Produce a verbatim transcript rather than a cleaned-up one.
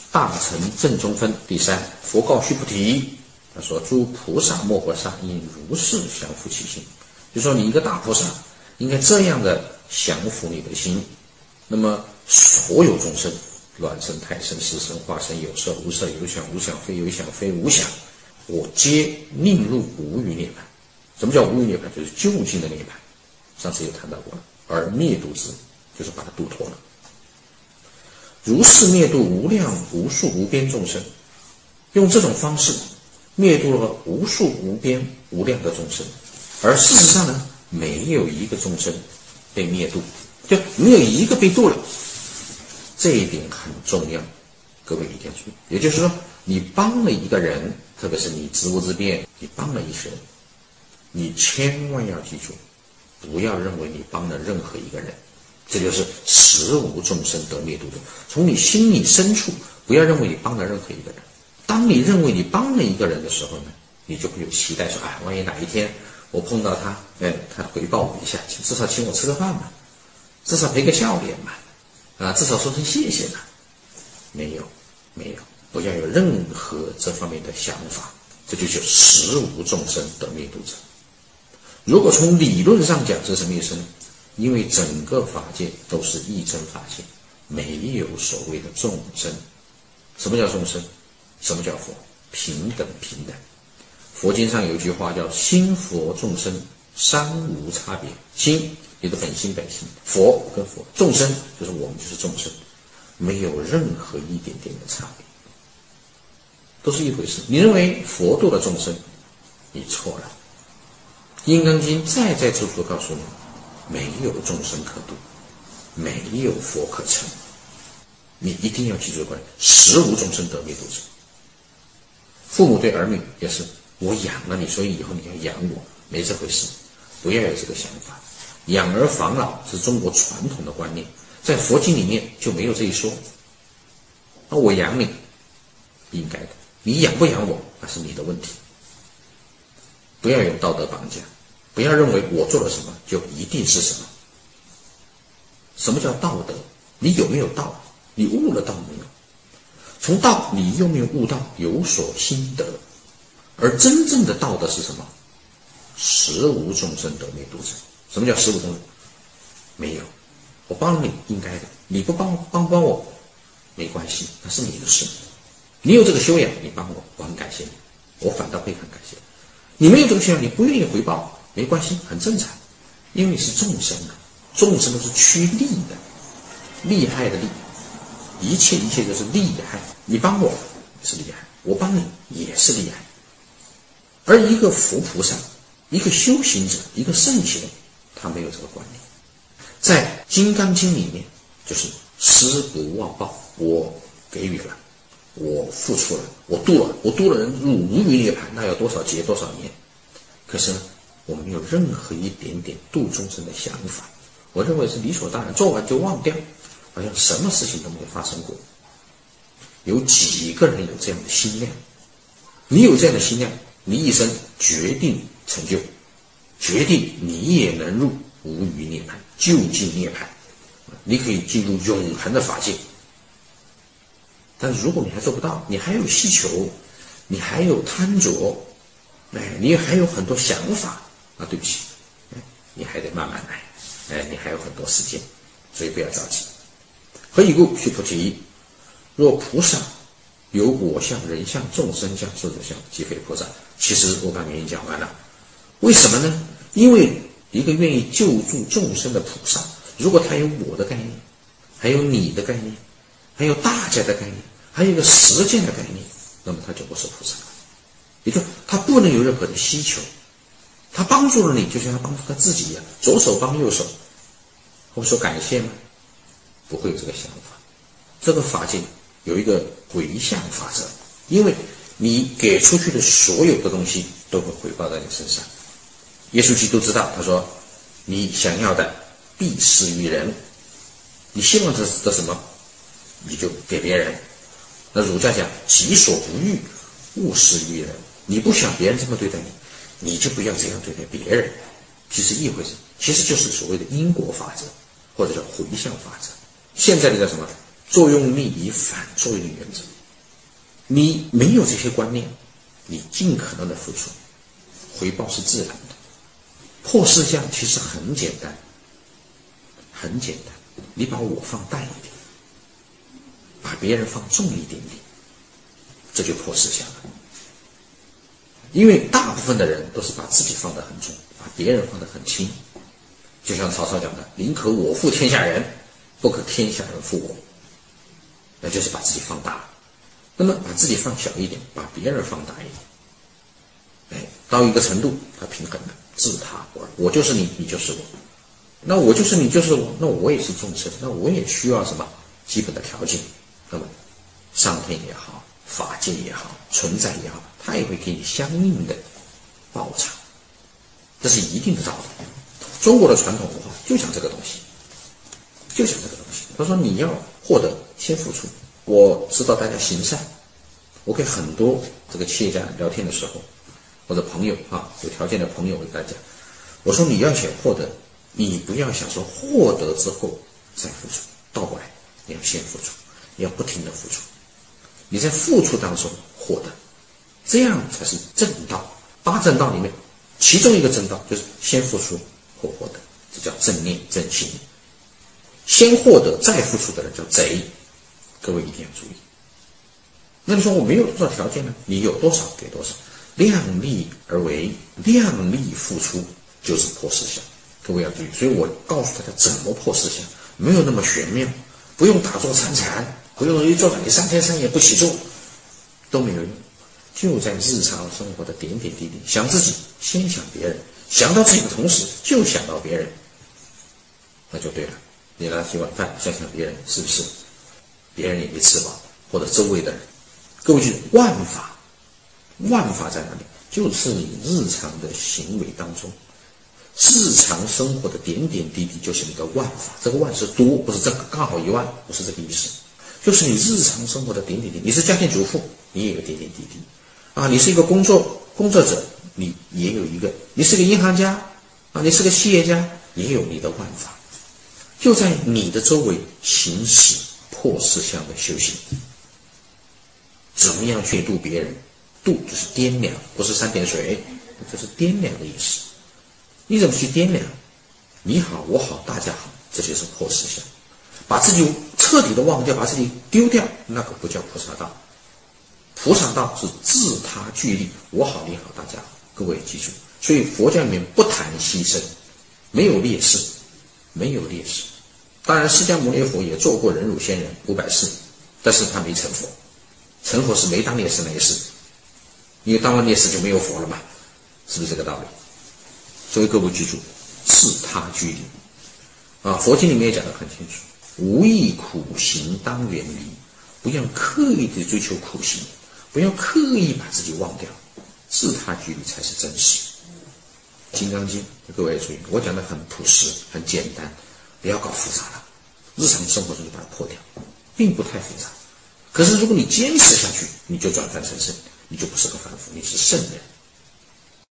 大乘正中分第三，佛告须菩提，他说：诸菩萨摩诃萨应如是降伏其心。就说你一个大菩萨应该这样的降伏你的心。那么所有众生，卵生、胎生、湿生、化生，有色无色，有想无想，非有想非无想，我皆令入无余涅槃。什么叫无余涅槃？就是究竟的涅槃。上次有谈到过了，而灭度之，就是把它度脱了。如是灭度无量无数无边众生，用这种方式灭度了无数无边无量的众生，而事实上呢，没有一个众生被灭度，就没有一个被度了。这一点很重要，各位一定要注意。也就是说，你帮了一个人，特别是你职务之便，你帮了一些人，你千万要记住，不要认为你帮了任何一个人。这就是实无众生得灭度者。从你心里深处，不要认为你帮了任何一个人。当你认为你帮了一个人的时候呢，你就会有期待说，哎，万一哪一天我碰到他，哎，他回报我一下，至少请我吃个饭嘛，至少赔个笑脸嘛，啊，至少说声谢谢嘛。没有，没有，不要有任何这方面的想法，这就叫实无众生得灭度者。如果从理论上讲是什么意思呢？因为整个法界都是一真法界，没有所谓的众生。什么叫众生？什么叫佛？平等平等。佛经上有一句话叫心佛众生三无差别。心你的本心本心，佛跟佛，众生就是我们就是众生，没有任何一点点的差别，都是一回事。你认为佛度了众生，你错了。金刚经再再处处告诉你，没有众生可度，没有佛可成。你一定要记住关键，实无众生得灭度者。父母对儿女也是，我养了你，所以以后你要养我，没这回事，不要有这个想法。养儿防老是中国传统的观念，在佛经里面就没有这一说。那我养你，应该的，你养不养我，那是你的问题。不要有道德绑架，不要认为我做了什么就一定是什么。什么叫道德？你有没有道？你悟了道没有？从道你有没有悟道？有所心得。而真正的道德是什么？实无众生得灭度者。什么叫实无众生？没有，我帮你应该的，你不帮帮帮我没关系，那是你的事。你有这个修养，你帮我，我很感谢你，我反倒会很感谢你。你没有这个修养，你不愿意回报，没关系，很正常，因为你是众生啊，众生都是趋利的，利害的利，一切一切都是利害。你帮我是利害，我帮你也是利害。而一个佛菩萨，一个修行者，一个圣贤，他没有这个观念。在《金刚经》里面，就是施不忘报，我给予了，我付出了，我度了，我度了人入无余涅槃，那要多少劫多少年？可是呢，我没有任何一点点度众生的想法，我认为是理所当然，做完就忘掉，好像什么事情都没有发生过。有几个人有这样的心量？你有这样的心量，你一生决定成就，决定你也能入无余涅槃，究竟涅槃，你可以进入永恒的法界。但如果你还做不到，你还有希求，你还有贪着，哎，你还有很多想法，啊，对不起，哎，你还得慢慢来，哎，你还有很多时间，所以不要着急。何以故？须菩提，若菩萨有我相、人相、众生相、寿者相，即非菩萨。其实我把原因讲完了。为什么呢？因为一个愿意救助众生的菩萨，如果他有我的概念，还有你的概念，还有大家的概念，还有一个实践的概念，那么他就不是菩萨了。也就他不能有任何的需求，他帮助了你，就像他帮助他自己一样，左手帮右手，会说感谢吗？不会有这个想法。这个法界有一个回向法则，因为你给出去的所有的东西都会回报在你身上。耶稣基督知道，他说你想要的必施于人，你希望这是的什么，你就给别人。那儒家讲己所不欲，勿施于人，你不想别人这么对待你，你就不要这样对待别人，其实一回事，其实就是所谓的因果法则，或者叫回向法则。现在的叫什么？作用力以反作用力原则。 你没有这些观念，你尽可能的付出，回报是自然的。破四相其实很简单，很简单，你把我放淡一点，把别人放重一点点，这就破四相了。因为大部分的人都是把自己放得很重，把别人放得很轻。就像曹操讲的，宁可我负天下人，不可天下人负我，那就是把自己放大了。那么把自己放小一点，把别人放大一点，哎，到一个程度，它平衡了，自他我我就是你，你就是我。那我就是你，就是我，那我也是众生，那我也需要什么基本的条件？那么上天也好，法界也好，存在也好，它也会给你相应的报偿，这是一定的道理。中国的传统文化就讲这个东西，就讲这个东西。他说你要获得，先付出。我知道大家行善，我给很多这个企业家聊天的时候，或者朋友啊，有条件的朋友，我给大家讲，我说你要想获得，你不要想说获得之后再付出，倒过来，你要先付出，你要不停的付出，你在付出当中获得，这样才是正道。八正道里面，其中一个正道就是先付出后获得，这叫正念正心。先获得再付出的人叫贼，各位一定要注意。那你说我没有多少条件呢？你有多少给多少，量力而为，量力付出就是破四相。各位要注意，所以我告诉大家怎么破四相，没有那么玄妙，不用打坐参禅，不用一坐在你三天三夜不起坐，都没有用，就在日常生活的点点滴滴，想自己先想别人，想到自己的同时就想到别人，那就对了。你拿起碗饭想想别人，是不是别人也没吃饱，或者周围的人？各位记住，万法万法在哪里？就是你日常的行为当中，日常生活的点点滴滴就是你的万法。这个万是多，不是这个刚好一万，不是这个意思，就是你日常生活的点点滴滴。你是家庭主妇，你也有点点滴滴啊；你是一个工作工作者，你也有一个；你是个银行家啊，你是个企业家，也有你的万法。就在你的周围行使破四相的修行。怎么样去度别人？度就是掂量，不是三点水，这是掂量的意思。你怎么去掂量？你好，我好，大家好，这就是破四相。把自己彻底的忘掉，把自己丢掉，那个不叫菩萨道。菩萨道是自他俱利，我好，你好，大家好。各位记住，所以佛教里面不谈牺牲，没有劣势，没有劣势。当然，释迦牟尼佛也做过忍辱仙人五百世，但是他没成佛。成佛是没当烈士那一世，因为当完烈士就没有佛了嘛，是不是这个道理？所以各位记住，自他俱利啊！佛经里面也讲得很清楚，无益苦行当远离，不要刻意的追求苦行，不要刻意把自己忘掉，自他俱利才是真实。金刚经，各位注意，我讲的很朴实，很简单，不要搞复杂了，日常生活中就把它破掉，并不太复杂。可是如果你坚持下去，你就转凡成圣，你就不是个凡夫，你是圣人。